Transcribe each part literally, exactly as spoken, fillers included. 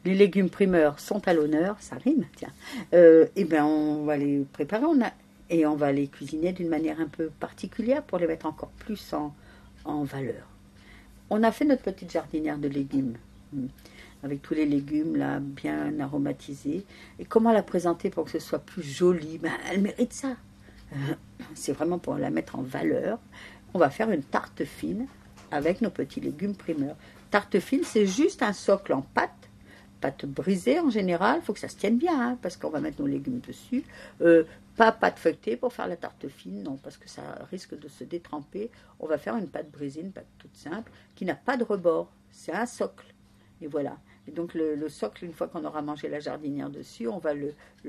les légumes primeurs sont à l'honneur, ça rime, tiens. Euh, et bien, on va les préparer on a, et on va les cuisiner d'une manière un peu particulière pour les mettre encore plus en, en valeur. On a fait notre petite jardinière de légumes, avec tous les légumes là, bien aromatisés. Et comment la présenter pour que ce soit plus joli? Ben, elle mérite ça. Euh, c'est vraiment pour la mettre en valeur. On va faire une tarte fine avec nos petits légumes primeurs. Tarte fine, c'est juste un socle en pâte, pâte brisée en général. Il faut que ça se tienne bien, hein, parce qu'on va mettre nos légumes dessus. Euh, pas pâte feuilletée pour faire la tarte fine, non, parce que ça risque de se détremper. On va faire une pâte brisée, une pâte toute simple, qui n'a pas de rebord. C'est un socle. Et voilà. Et donc le, le socle, une fois qu'on aura mangé la jardinière dessus, on va le,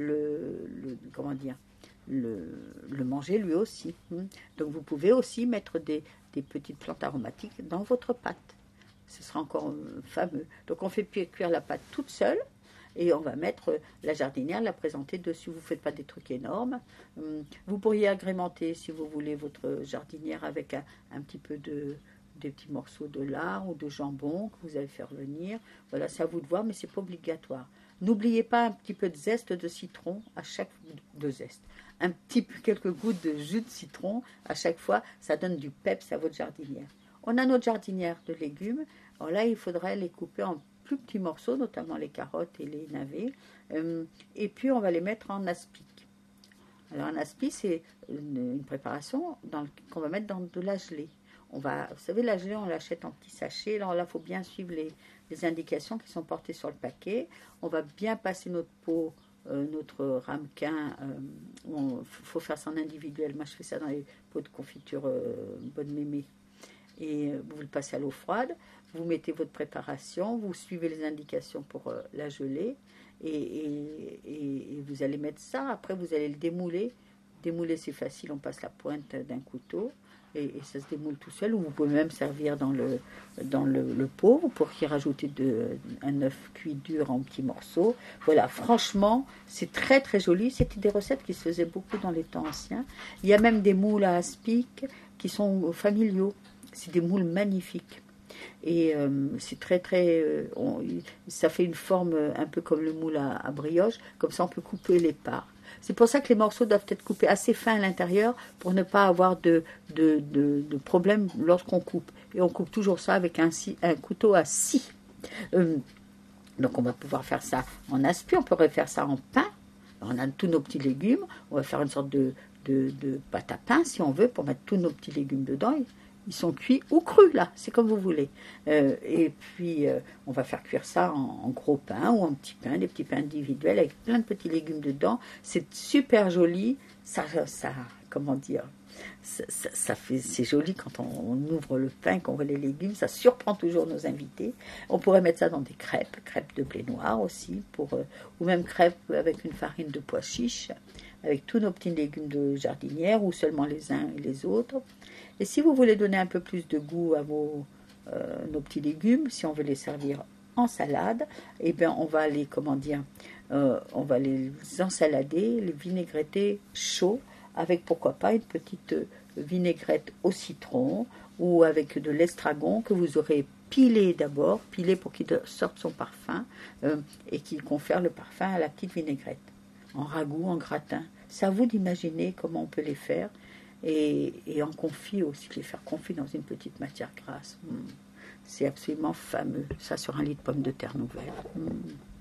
le, le comment dire, le, le manger lui aussi. Donc vous pouvez aussi mettre des, des petites plantes aromatiques dans votre pâte. Ce sera encore euh, fameux. Donc on fait cuire la pâte toute seule et on va mettre la jardinière, la présenter dessus. Vous ne faites pas des trucs énormes. Vous pourriez agrémenter, si vous voulez, votre jardinière avec un, un petit peu de... des petits morceaux de lard ou de jambon que vous allez faire venir. Voilà, c'est à vous de voir, mais c'est pas obligatoire. N'oubliez pas un petit peu de zeste de citron à chaque de zeste. Un petit peu, quelques gouttes de jus de citron à chaque fois, ça donne du peps à votre jardinière. On a notre jardinière de légumes. Alors là, il faudrait les couper en plus petits morceaux, notamment les carottes et les navets. Euh, et puis, on va les mettre en aspic. Alors, un aspic, c'est une, une préparation dans, qu'on va mettre dans de la gelée. On va, vous savez, la gelée, on l'achète en petits sachets. Alors là, il faut bien suivre les, les indications qui sont portées sur le paquet. On va bien passer notre pot, euh, notre ramequin. Il euh, faut faire ça en individuel. Moi, je fais ça dans les pots de confiture euh, bonne mémé. Et euh, vous le passez à l'eau froide. Vous mettez votre préparation. Vous suivez les indications pour euh, la gelée. Et, et, et, et vous allez mettre ça. Après, vous allez le démouler. Démouler, c'est facile. On passe la pointe d'un couteau. Et, et ça se démoule tout seul, ou vous pouvez même servir dans le, dans le, le pot, vous pourriez rajouter de, un œuf cuit dur en petits morceaux. Voilà, franchement, c'est très très joli. C'était des recettes qui se faisaient beaucoup dans les temps anciens. Il y a même des moules à aspic qui sont familiaux. C'est des moules magnifiques. Et euh, c'est très très... Euh, on, ça fait une forme un peu comme le moule à, à brioche. Comme ça, on peut couper les parts. C'est pour ça que les morceaux doivent être coupés assez fins à l'intérieur pour ne pas avoir de, de, de, de problème lorsqu'on coupe. Et on coupe toujours ça avec un, un couteau à scie. Euh, donc on va pouvoir faire ça en aspie, on pourrait faire ça en pain. On a tous nos petits légumes, on va faire une sorte de, de, de pâte à pain si on veut pour mettre tous nos petits légumes dedans. Ils sont cuits ou crus, là, c'est comme vous voulez. Euh, et puis, euh, on va faire cuire ça en, en gros pain ou en petits pains, des petits pains individuels avec plein de petits légumes dedans. C'est super joli. Ça, ça comment dire, ça, ça, ça fait, c'est joli quand on, on ouvre le pain, qu'on voit les légumes. Ça surprend toujours nos invités. On pourrait mettre ça dans des crêpes, crêpes de blé noir aussi, pour, euh, ou même crêpes avec une farine de pois chiche, avec tous nos petits légumes de jardinière ou seulement les uns et les autres. Et si vous voulez donner un peu plus de goût à vos, euh, nos petits légumes, si on veut les servir en salade, eh bien on va les, comment dire, euh, on va les ensalader, les vinaigretter chauds, avec pourquoi pas une petite vinaigrette au citron ou avec de l'estragon que vous aurez pilé d'abord, pilé pour qu'il sorte son parfum euh, et qu'il confère le parfum à la petite vinaigrette, en ragoût, en gratin. C'est à vous d'imaginer comment on peut les faire. Et, et en confit aussi, les faire confit dans une petite matière grasse. Mmh. C'est absolument fameux. Ça sur un lit de pommes de terre nouvelles. Mmh.